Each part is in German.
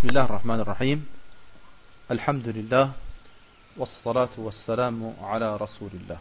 Bismillah ar-Rahman ar-Rahim. Alhamdulillah. Wassalatu wassalamu ala Rasulillah.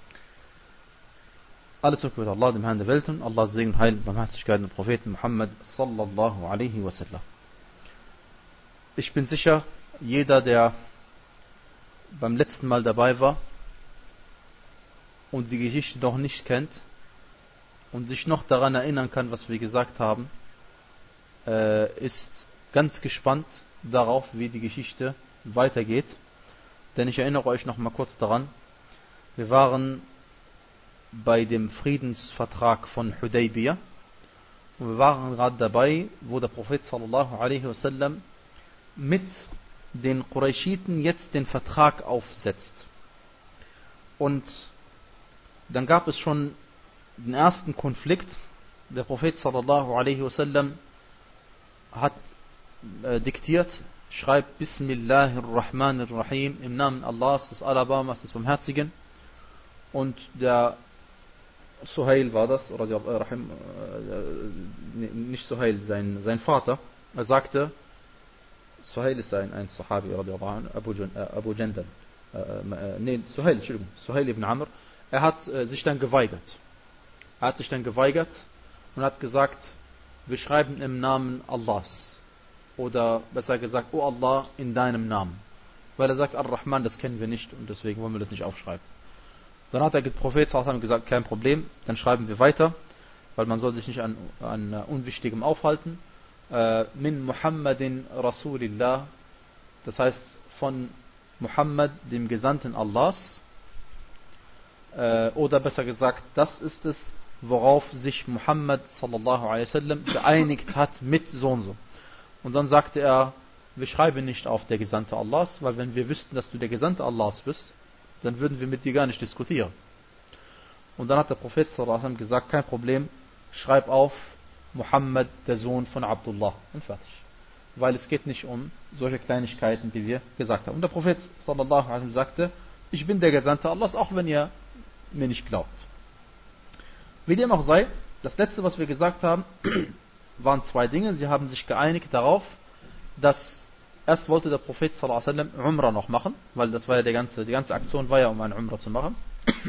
Alles Lob gebührt Allah, dem Herrn der Welten, Allahs Segen und Heil und Barmherzigkeit des Propheten Muhammad sallallahu alaihi wasallam. Ich bin sicher, jeder, der beim letzten Mal dabei war und die Geschichte noch nicht kennt und sich noch daran erinnern kann, was wir gesagt haben, ist ganz gespannt darauf, wie die Geschichte weitergeht. Denn ich erinnere euch noch mal kurz daran, wir waren bei dem Friedensvertrag von Hudaybiyah und wir waren gerade dabei, wo der Prophet sallallahu alaihi wasallam mit den Qurayshiten jetzt den Vertrag aufsetzt. Und dann gab es schon den ersten Konflikt. Der Prophet sallallahu alaihi wasallam hat diktiert, schreibt Bismillahirrahmanirrahim, im Namen Allahs, des Alabamas, des Barmherzigen. Und der Suhail war das, nicht Suhail, sein Vater, er sagte, Suhail ist ein Sahabi, Abu Jandal, Suhail ibn Amr, er hat sich dann geweigert. Er hat sich dann geweigert und hat gesagt, wir schreiben im Namen Allahs. Oder besser gesagt, oh Allah, in deinem Namen. Weil er sagt, Ar-Rahman, das kennen wir nicht und deswegen wollen wir das nicht aufschreiben. Dann hat der Prophet gesagt, kein Problem, dann schreiben wir weiter, weil man soll sich nicht an Unwichtigem aufhalten. Min Muhammadin Rasulillah, das heißt von Muhammad, dem Gesandten Allahs. Oder besser gesagt, das ist es, worauf sich Muhammad sallallahu alaihi wasallam geeinigt hat mit so und so. Und dann sagte er, wir schreiben nicht auf der Gesandte Allahs, weil wenn wir wüssten, dass du der Gesandte Allahs bist, dann würden wir mit dir gar nicht diskutieren. Und dann hat der Prophet sallallahu alaihi wasallam gesagt, kein Problem, schreib auf Muhammad, der Sohn von Abdullah. Und fertig. Weil es geht nicht um solche Kleinigkeiten, wie wir gesagt haben. Und der Prophet sallallahu alaihi wasallam sagte, ich bin der Gesandte Allahs, auch wenn ihr mir nicht glaubt. Wie dem auch sei, das letzte, was wir gesagt haben, waren zwei Dinge. Sie haben sich geeinigt darauf, dass erst wollte der Prophet sallallahu alaihi wasallam Umrah noch machen, weil das war ja die ganze Aktion war ja, um eine Umrah zu machen.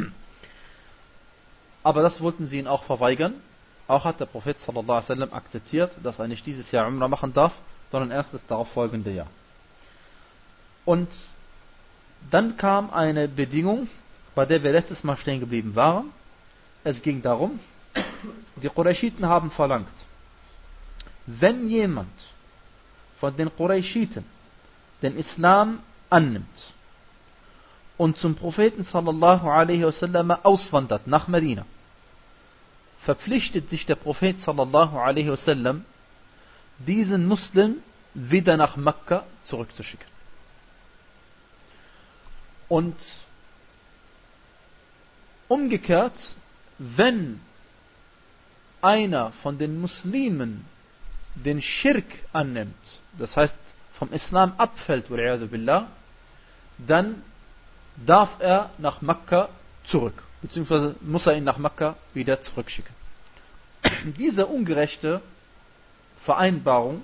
Aber das wollten sie ihn auch verweigern. Auch hat der Prophet sallallahu alaihi wasallam akzeptiert, dass er nicht dieses Jahr Umrah machen darf, sondern erst das darauf folgende Jahr. Und dann kam eine Bedingung, bei der wir letztes Mal stehen geblieben waren. Es ging darum, die Qurayshiten haben verlangt, wenn jemand von den Qurayshiten den Islam annimmt und zum Propheten sallallahu alaihi wasallam auswandert nach Medina, verpflichtet sich der Prophet sallallahu alaihi wasallam, diesen Muslim wieder nach Mekka zurückzuschicken. Und umgekehrt, wenn einer von den Muslimen den Schirk annimmt, das heißt vom Islam abfällt, dann darf er nach Mekka zurück, beziehungsweise muss er ihn nach Mekka wieder zurückschicken. Diese ungerechte Vereinbarung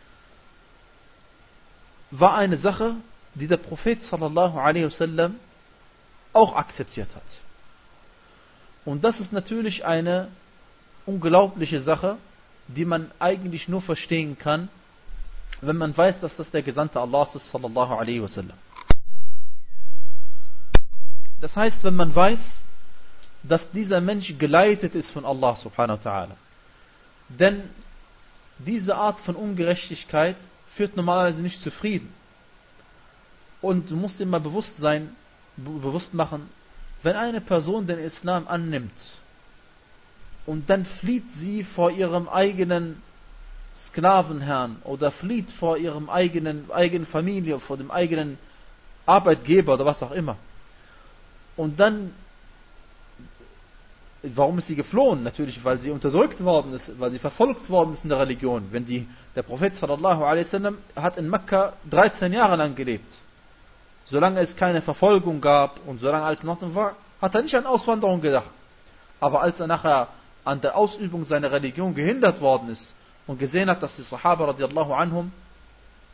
war eine Sache, die der Prophet sallallahu alaihi wasallam auch akzeptiert hat. Und das ist natürlich eine unglaubliche Sache, die man eigentlich nur verstehen kann, wenn man weiß, dass das der Gesandte Allahs ist, sallallahu alaihi wasallam. Das heißt, wenn man weiß, dass dieser Mensch geleitet ist von Allah subhanahu wa ta'ala. Denn diese Art von Ungerechtigkeit führt normalerweise nicht zu Frieden. Und du musst dir mal bewusst machen, wenn eine Person den Islam annimmt und dann flieht sie vor ihrem eigenen Sklavenherrn oder flieht vor ihrem eigenen Familie, vor dem eigenen Arbeitgeber oder was auch immer. Und dann, warum ist sie geflohen? Natürlich, weil sie unterdrückt worden ist, weil sie verfolgt worden ist in der Religion. Der Prophet sallallahu alaihi wasallam hat in Mekka 13 Jahre lang gelebt. Solange es keine Verfolgung gab und solange alles in Ordnung war, hat er nicht an Auswanderung gedacht. Aber als er nachher an der Ausübung seiner Religion gehindert worden ist und gesehen hat, dass die Sahaba radiallahu anhum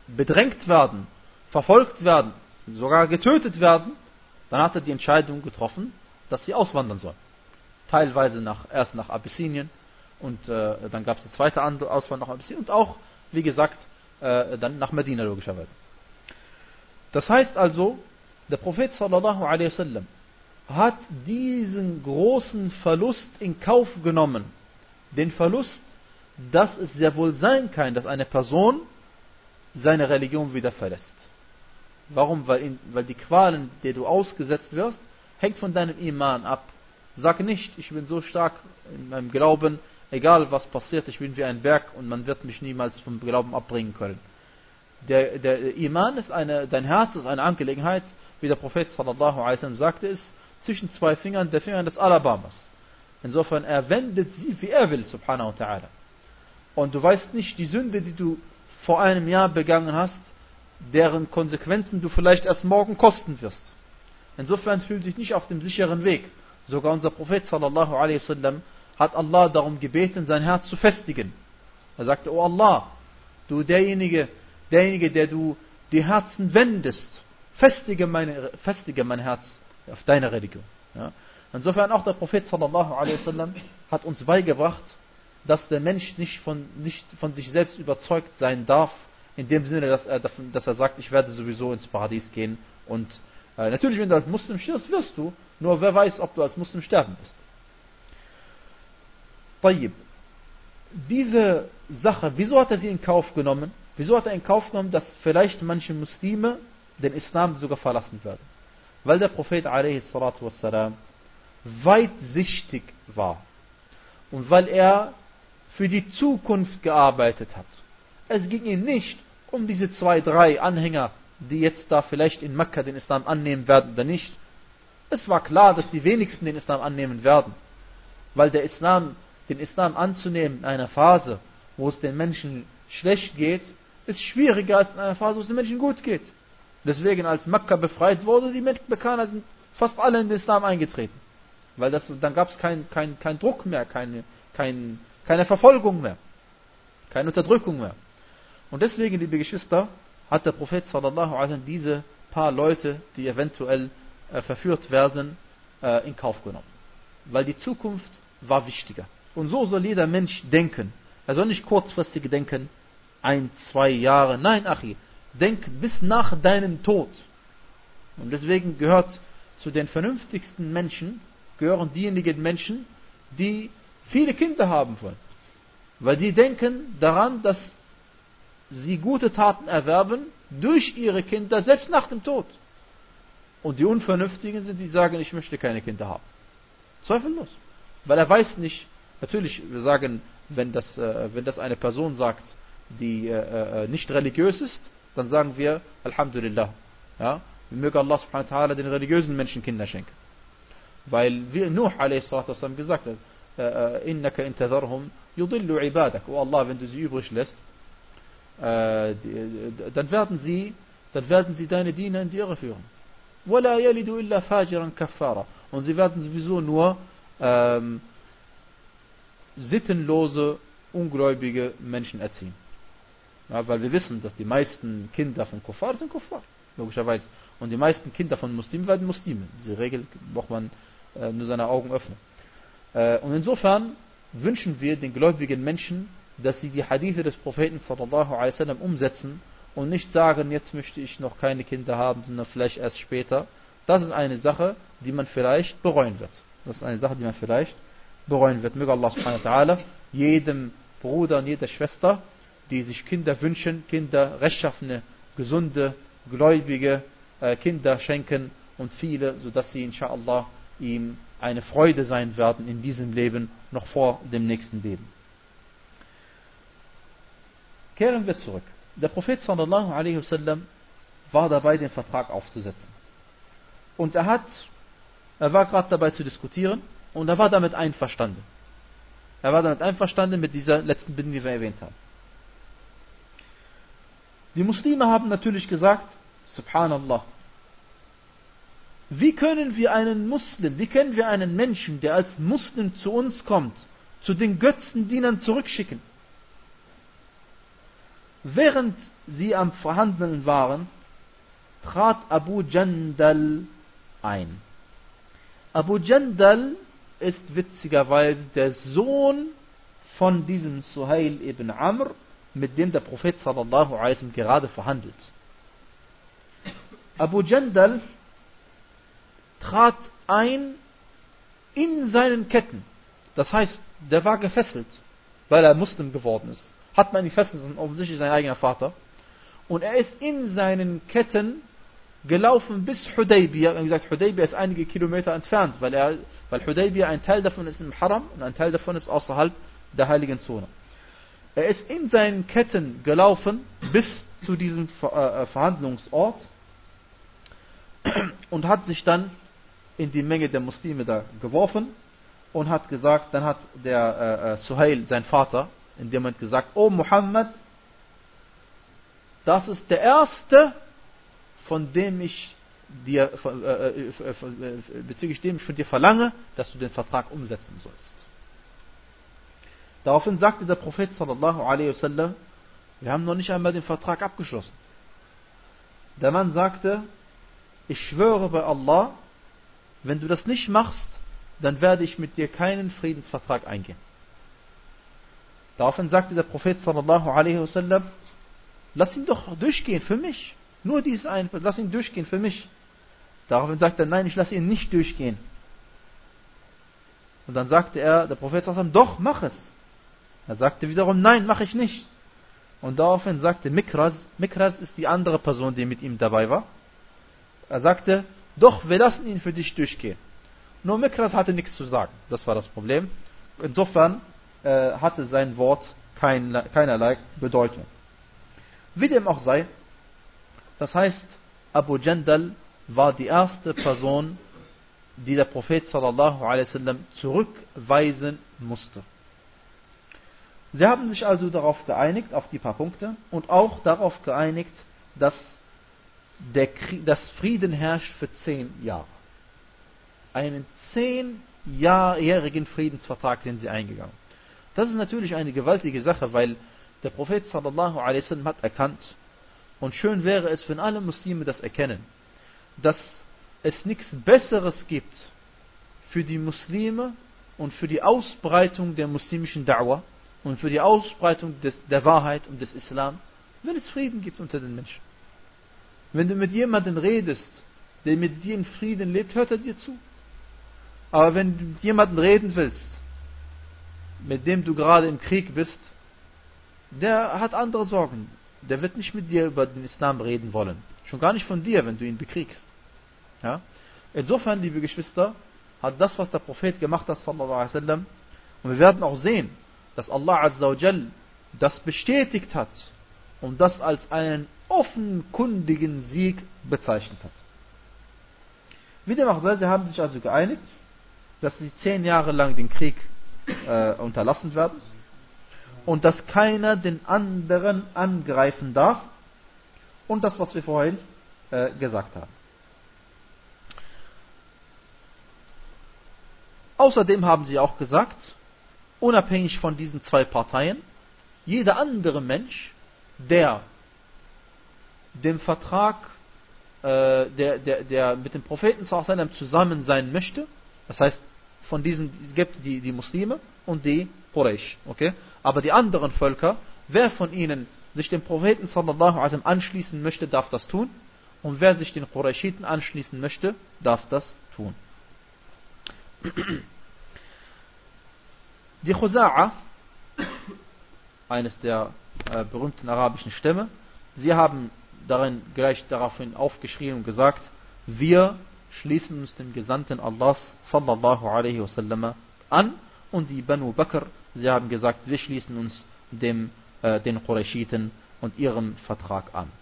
bedrängt werden, verfolgt werden, sogar getötet werden, dann hat er die Entscheidung getroffen, dass sie auswandern sollen. Teilweise erst nach Abyssinien und dann gab es eine zweite Auswanderung nach Abyssinien und auch, wie gesagt, dann nach Medina logischerweise. Das heißt also, der Prophet sallallahu alaihi wasallam hat diesen großen Verlust in Kauf genommen. Den Verlust, dass es sehr wohl sein kann, dass eine Person seine Religion wieder verlässt. Warum? Weil die Qualen, der du ausgesetzt wirst, hängt von deinem Iman ab. Sag nicht, ich bin so stark in meinem Glauben, egal was passiert, ich bin wie ein Berg und man wird mich niemals vom Glauben abbringen können. Der Iman ist dein Herz ist eine Angelegenheit, wie der Prophet sallallahu alaihi wasallam sagte, ist zwischen zwei Fingern, der Finger des Alabamas. Insofern, er wendet sie, wie er will, subhanahu wa ta'ala. Und du weißt nicht, die Sünde, die du vor einem Jahr begangen hast, deren Konsequenzen du vielleicht erst morgen kosten wirst. Insofern fühl dich nicht auf dem sicheren Weg. Sogar unser Prophet sallallahu alaihi wasallam hat Allah darum gebeten, sein Herz zu festigen. Er sagte, oh Allah, du derjenige, der du die Herzen wendest, festige mein Herz auf deine Religion. Ja? Insofern auch der Prophet sallallahu alaihi wasallam hat uns beigebracht, dass der Mensch nicht von sich selbst überzeugt sein darf, in dem Sinne, dass er sagt, ich werde sowieso ins Paradies gehen. Und natürlich, wenn du als Muslim stirbst, wirst du, nur wer weiß, ob du als Muslim sterben wirst. Tayyib. Diese Sache, wieso hat er sie in Kauf genommen? Wieso hat er in Kauf genommen, dass vielleicht manche Muslime den Islam sogar verlassen werden? Weil der Prophet a.s. weitsichtig war. Und weil er für die Zukunft gearbeitet hat. Es ging ihm nicht um diese 2, 3 Anhänger, die jetzt da vielleicht in Mekka den Islam annehmen werden oder nicht. Es war klar, dass die wenigsten den Islam annehmen werden. Weil den Islam anzunehmen in einer Phase, wo es den Menschen schlecht geht, ist schwieriger als in einer Phase, wo es den Menschen gut geht. Deswegen, als Mekka befreit wurde, die Mekkaner sind fast alle in den Islam eingetreten. Weil dann gab es kein Druck mehr, keine Verfolgung mehr, keine Unterdrückung mehr. Und deswegen, liebe Geschwister, hat der Prophet sallallahu alaihi wasallam diese paar Leute, die eventuell verführt werden, in Kauf genommen. Weil die Zukunft war wichtiger. Und so soll jeder Mensch denken. Er soll nicht kurzfristig denken, 1, 2 Jahre. Nein, Achi, denk bis nach deinem Tod. Und deswegen gehört zu den vernünftigsten Menschen, gehören diejenigen Menschen, die viele Kinder haben wollen. Weil sie denken daran, dass sie gute Taten erwerben durch ihre Kinder, selbst nach dem Tod. Und die Unvernünftigen sind, die sagen, ich möchte keine Kinder haben. Zweifellos. Weil er weiß nicht, natürlich, wir sagen, wenn das eine Person sagt, die nicht religiös ist, dann sagen wir, Alhamdulillah. Ja? Möge Allah subhanahu wa ta'ala den religiösen Menschen Kinder schenken. Weil wie Nuh a.s. gesagt hat, innaka intadharhum yudillu ibadak. Oh Allah, wenn du sie übrig lässt, dann werden sie deine Diener in die Irre führen. وَلَا يَلِدُ إِلَّا فَاجِرًا كَفَّارًا. Und sie werden sowieso nur sittenlose, ungläubige Menschen erziehen. Ja, weil wir wissen, dass die meisten Kinder von Kuffar sind Kuffar, logischerweise. Und die meisten Kinder von Muslimen werden Muslime. Diese Regel braucht man nur seine Augen öffnen. Und insofern wünschen wir den gläubigen Menschen, dass sie die Hadithe des Propheten sallallahu alaihi wasallam umsetzen und nicht sagen, jetzt möchte ich noch keine Kinder haben, sondern vielleicht erst später. Das ist eine Sache, die man vielleicht bereuen wird. Möge Allah subhanahu wa ta'ala jedem Bruder und jeder Schwester, die sich Kinder wünschen, Kinder, rechtschaffene, gesunde, gläubige Kinder schenken und viele, sodass sie inshallah ihm eine Freude sein werden in diesem Leben, noch vor dem nächsten Leben. Kehren wir zurück. Der Prophet sallallahu alaihi wasallam war dabei, den Vertrag aufzusetzen. Und er war gerade dabei zu diskutieren und er war damit einverstanden. Er war damit einverstanden mit dieser letzten Bindung, die wir erwähnt haben. Die Muslime haben natürlich gesagt, Subhanallah, wie können wir einen Menschen, der als Muslim zu uns kommt, zu den Götzendienern zurückschicken? Während sie am Verhandeln waren, trat Abu Jandal ein. Abu Jandal ist witzigerweise der Sohn von diesem Suhail ibn Amr, mit dem der Prophet sallallahu alaihi wasallam gerade verhandelt. Abu Jandal trat ein in seinen Ketten. Das heißt, der war gefesselt, weil er Muslim geworden ist. Hat man ihn fesseln, offensichtlich sein eigener Vater. Und er ist in seinen Ketten gelaufen bis Hudaybiyah. Wie gesagt, Hudaybiyah ist einige Kilometer entfernt, weil Hudaybiyah, ein Teil davon ist im Haram und ein Teil davon ist außerhalb der heiligen Zone. Er ist in seinen Ketten gelaufen bis zu diesem Verhandlungsort und hat sich dann in die Menge der Muslime da geworfen und hat gesagt, dann hat der Suhail, sein Vater, in dem Moment gesagt: O Muhammad, das ist der erste, von dem ich dir bezüglich dem ich von dir verlange, dass du den Vertrag umsetzen sollst. Daraufhin sagte der Prophet sallallahu alaihi wasallam: Wir haben noch nicht einmal den Vertrag abgeschlossen. Der Mann sagte: Ich schwöre bei Allah, wenn du das nicht machst, dann werde ich mit dir keinen Friedensvertrag eingehen. Daraufhin sagte der Prophet sallallahu alaihi wasallam: Lass ihn doch durchgehen für mich. Nur dies ein, lass ihn durchgehen für mich. Daraufhin sagte er: Nein, ich lasse ihn nicht durchgehen. Und dann sagte der Prophet sallallahu alaihi wasallam: Doch, mach es. Er sagte wiederum: Nein, mache ich nicht. Und daraufhin sagte Mikraz ist die andere Person, die mit ihm dabei war. Er sagte: Doch, wir lassen ihn für dich durchgehen. Nur Mikraz hatte nichts zu sagen. Das war das Problem. Insofern hatte sein Wort keinerlei Bedeutung. Wie dem auch sei, das heißt, Abu Jandal war die erste Person, die der Prophet sallallahu alaihi wasallam zurückweisen musste. Sie haben sich also darauf geeinigt, auf die paar Punkte, und auch darauf geeinigt, dass Frieden herrscht für 10 Jahre. Einen 10-jährigen Friedensvertrag sind sie eingegangen. Das ist natürlich eine gewaltige Sache, weil der Prophet sallallahu alaihi wasallam hat erkannt, und schön wäre es, wenn alle Muslime das erkennen, dass es nichts Besseres gibt für die Muslime und für die Ausbreitung der muslimischen Da'wah und für die Ausbreitung der Wahrheit und des Islam, wenn es Frieden gibt unter den Menschen. Wenn du mit jemandem redest, der mit dir in Frieden lebt, hört er dir zu. Aber wenn du mit jemandem reden willst, mit dem du gerade im Krieg bist, der hat andere Sorgen. Der wird nicht mit dir über den Islam reden wollen. Schon gar nicht von dir, wenn du ihn bekriegst. Ja? Insofern, liebe Geschwister, hat das, was der Prophet gemacht hat, sallallahu alaihi wasallam, und wir werden auch sehen, dass Allah azza wa jal das bestätigt hat und das als einen offenkundigen Sieg bezeichnet hat. Wie dem auch sei, sie haben sich also geeinigt, dass sie 10 Jahre lang den Krieg unterlassen werden und dass keiner den anderen angreifen darf, und das, was wir vorhin gesagt haben. Außerdem haben sie auch gesagt, unabhängig von diesen 2 Parteien, jeder andere Mensch, der dem Vertrag, der mit dem Propheten sallallahu alaihi wasallam zusammen sein möchte, das heißt, von diesen, es gibt die Muslime und die Quraysh, okay? Aber die anderen Völker, wer von ihnen sich dem Propheten sallallahu alaihi wasallam anschließen möchte, darf das tun, und wer sich den Qurayshiten anschließen möchte, darf das tun. Die Khuza'a, eines der berühmten arabischen Stämme, sie haben gleich daraufhin aufgeschrieben und gesagt: Wir schließen uns dem Gesandten Allahs sallallahu alaihi wasallam an, und die Banu Bakr, sie haben gesagt: Wir schließen uns den Qurayshiten und ihrem Vertrag an.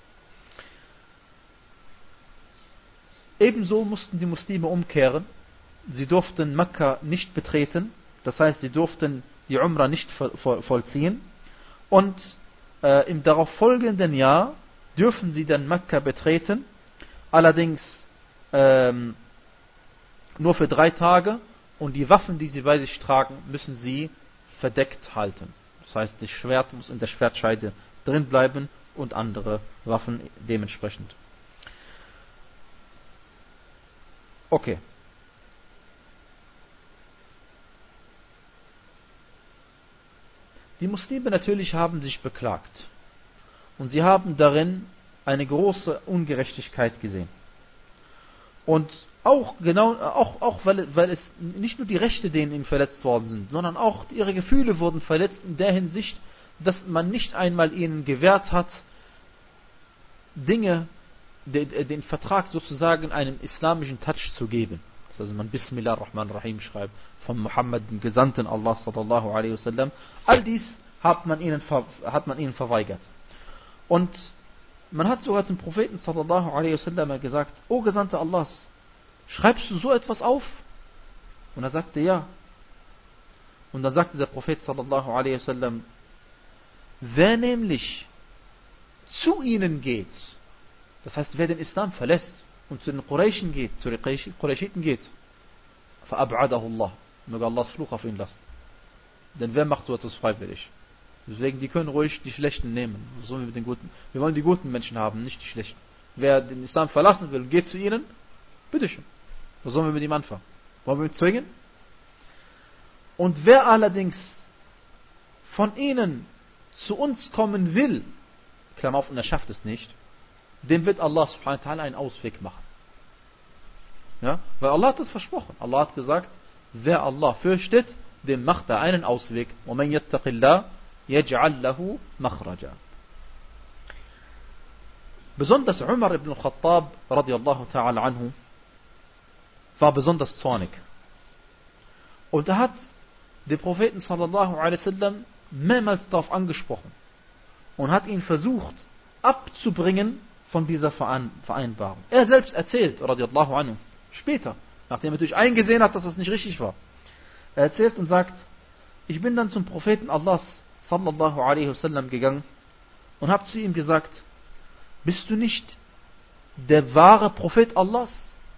Ebenso mussten die Muslime umkehren. Sie durften Mekka nicht betreten, das heißt, sie durften die Umrah nicht vollziehen, und im darauffolgenden Jahr dürfen sie dann Mekka betreten, allerdings nur für 3 Tage, und die Waffen, die sie bei sich tragen, müssen sie verdeckt halten. Das heißt, das Schwert muss in der Schwertscheide drin bleiben und andere Waffen dementsprechend. Okay. Die Muslime natürlich haben sich beklagt. Und sie haben darin eine große Ungerechtigkeit gesehen. Und auch weil es nicht nur die Rechte denen ihnen verletzt worden sind, sondern auch ihre Gefühle wurden verletzt in der Hinsicht, dass man nicht einmal ihnen gewährt hat, den Vertrag sozusagen einen islamischen Touch zu geben. Also man Bismillah ar-Rahman ar-Rahim schreibt, von Muhammad, dem Gesandten Allah sallallahu alaihi wasallam. All dies hat man ihnen verweigert. Und man hat sogar zum Propheten sallallahu alaihi wasallam gesagt: O Gesandter Allahs, schreibst du so etwas auf? Und er sagte ja. Und dann sagte der Prophet sallallahu alaihi wasallam: Wer nämlich zu ihnen geht, das heißt, wer den Islam verlässt und zu den Qurayschen geht, zu den Qurayshiten geht, فَأَبْعَدَهُ اللَّهُ, möge Allahs Fluch auf ihn lassen. Denn wer macht so etwas freiwillig? Deswegen, die können ruhig die Schlechten nehmen. Was sollen wir mit den Guten? Wir wollen die guten Menschen haben, nicht die Schlechten. Wer den Islam verlassen will, geht zu ihnen, bitteschön. Was sollen wir mit ihm anfangen? Wollen wir ihn zwingen? Und wer allerdings von ihnen zu uns kommen will, Klammer auf, und er schafft es nicht, dem wird Allah subhanahu wa ta'ala einen Ausweg machen. Ja? Weil Allah hat das versprochen. Allah hat gesagt, wer Allah fürchtet, dem macht er einen Ausweg. وَمَنْ يَتَّقِ اللَّهِ يَجْعَلْ لَهُ مَخْرَجًا. Besonders Umar ibn al-Khattab radiallahu ta'ala anhu war besonders zornig. Und er hat den Propheten sallallahu alaihi wasallam mehrmals darauf angesprochen und hat ihn versucht abzubringen von dieser Vereinbarung. Er selbst erzählt, radiallahu anhu, später, nachdem er natürlich eingesehen hat, dass das nicht richtig war. Er erzählt und sagt: Ich bin dann zum Propheten Allahs sallallahu alaihi wasallam gegangen und habe zu ihm gesagt: Bist du nicht der wahre Prophet Allahs?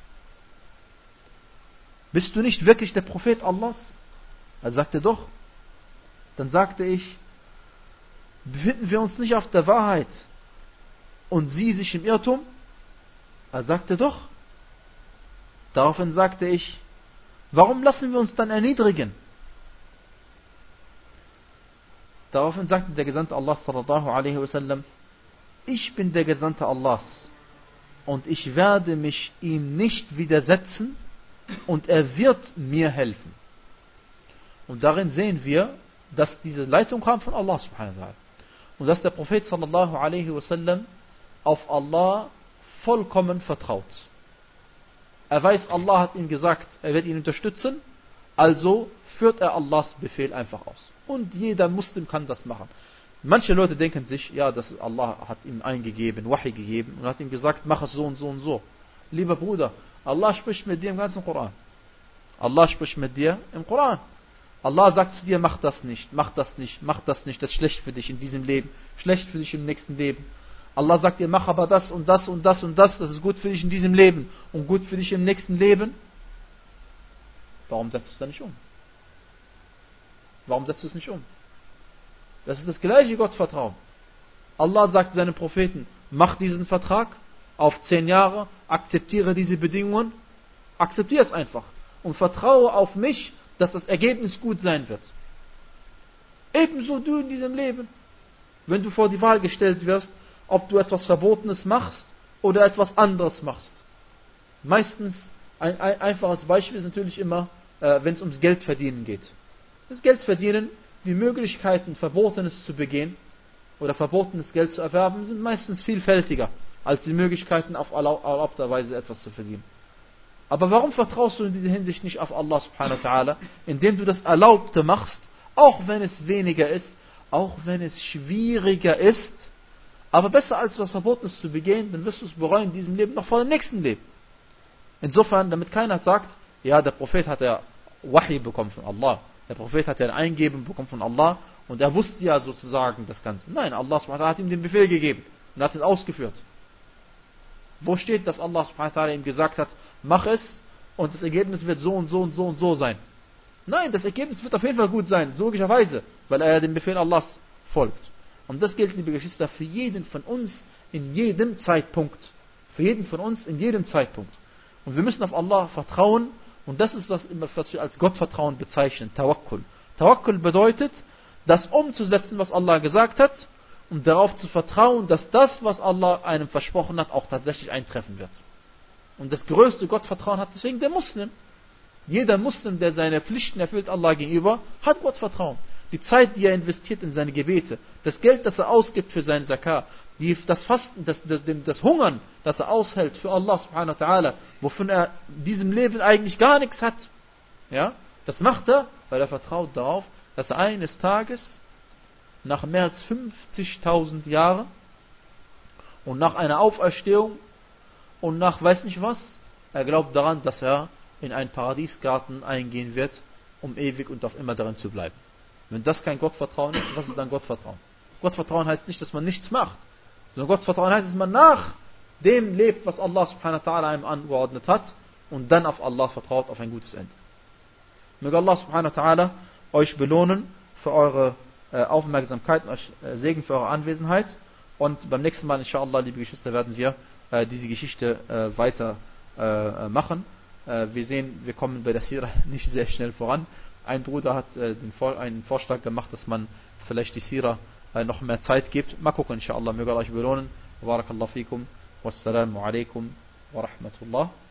Bist du nicht wirklich der Prophet Allahs? Er sagte: Doch. Dann sagte ich: Befinden wir uns nicht auf der Wahrheit und sie sich im Irrtum? Er sagte: Doch. Daraufhin sagte ich: Warum lassen wir uns dann erniedrigen? Daraufhin sagte der Gesandte Allah sallallahu alaihi wasallam: Ich bin der Gesandte Allahs und ich werde mich ihm nicht widersetzen und er wird mir helfen. Und darin sehen wir, dass diese Leitung kam von Allah subhanahu wa ta'ala. Und dass der Prophet sallallahu alaihi wasallam auf Allah vollkommen vertraut. Er weiß, Allah hat ihm gesagt, er wird ihn unterstützen, also führt er Allahs Befehl einfach aus. Und jeder Muslim kann das machen. Manche Leute denken sich, ja, das Allah hat ihm eingegeben, Wahi gegeben und hat ihm gesagt, mach es so und so und so. Lieber Bruder, Allah spricht mit dir im ganzen Koran. Allah spricht mit dir im Koran. Allah sagt zu dir, mach das nicht, mach das nicht, mach das nicht, das ist schlecht für dich in diesem Leben, schlecht für dich im nächsten Leben. Allah sagt dir, mach aber das und das und das und das, das ist gut für dich in diesem Leben und gut für dich im nächsten Leben. Warum setzt du es dann nicht um? Warum setzt du es nicht um? Das ist das gleiche Gottvertrauen. Allah sagt seinen Propheten, mach diesen Vertrag auf 10 Jahre, akzeptiere diese Bedingungen, akzeptiere es einfach und vertraue auf mich, dass das Ergebnis gut sein wird. Ebenso du in diesem Leben. Wenn du vor die Wahl gestellt wirst, ob du etwas Verbotenes machst oder etwas anderes machst. Meistens, ein einfaches Beispiel ist natürlich immer, wenn es ums Geldverdienen geht. Das Geldverdienen, die Möglichkeiten, Verbotenes zu begehen oder verbotenes Geld zu erwerben, sind meistens vielfältiger als die Möglichkeiten, auf erlaubter Weise etwas zu verdienen. Aber warum vertraust du in dieser Hinsicht nicht auf Allah subhanahu wa ta'ala, indem du das Erlaubte machst, auch wenn es weniger ist, auch wenn es schwieriger ist, aber besser als was Verbotenes zu begehen, dann wirst du es bereuen in diesem Leben, noch vor dem nächsten Leben. Insofern, damit keiner sagt, ja, der Prophet hat ja Wahi bekommen von Allah, der Prophet hat ja ein Eingeben bekommen von Allah und er wusste ja sozusagen das Ganze. Nein, Allah subhanahu wa ta'ala hat ihm den Befehl gegeben und hat es ausgeführt. Wo steht, dass Allah subhanahu wa ta'ala ihm gesagt hat, mach es und das Ergebnis wird so und so und so und so sein? Nein, das Ergebnis wird auf jeden Fall gut sein, logischerweise, weil er dem Befehl Allahs folgt. Und das gilt, liebe Geschwister, für jeden von uns in jedem Zeitpunkt. Für jeden von uns in jedem Zeitpunkt. Und wir müssen auf Allah vertrauen, und das ist das, was wir als Gottvertrauen bezeichnen, Tawakkul. Tawakkul bedeutet, das umzusetzen, was Allah gesagt hat, und darauf zu vertrauen, dass das, was Allah einem versprochen hat, auch tatsächlich eintreffen wird. Und das größte Gottvertrauen hat deswegen der Muslim. Jeder Muslim, der seine Pflichten erfüllt Allah gegenüber, hat Gottvertrauen. Die Zeit, die er investiert in seine Gebete, das Geld, das er ausgibt für seinen Zakah, das Fasten, das Hungern, das er aushält für Allah subhanahu wa ta'ala, wovon er in diesem Leben eigentlich gar nichts hat. Ja? Das macht er, weil er vertraut darauf, dass er eines Tages nach mehr als 50.000 Jahren und nach einer Auferstehung und nach weiß nicht was, er glaubt daran, dass er in einen Paradiesgarten eingehen wird, um ewig und auf immer darin zu bleiben. Wenn das kein Gottvertrauen ist, was ist dann Gottvertrauen? Gottvertrauen heißt nicht, dass man nichts macht, sondern Gottvertrauen heißt, dass man nach dem lebt, was Allah subhanahu wa ta'ala einem angeordnet hat und dann auf Allah vertraut, auf ein gutes Ende. Möge Allah subhanahu wa ta'ala euch belohnen für eure Aufmerksamkeit und euch Segen für eure Anwesenheit. Und beim nächsten Mal, inshallah, liebe Geschwister, werden wir diese Geschichte weiter machen. Wir sehen, wir kommen bei der Sira nicht sehr schnell voran. Ein Bruder hat einen Vorschlag gemacht, dass man vielleicht die Sira noch mehr Zeit gibt. Mal gucken, inshallah. Möge Allah euch belohnen. Barakallahu fikum. Wassalamu alaikum wa rahmatullah.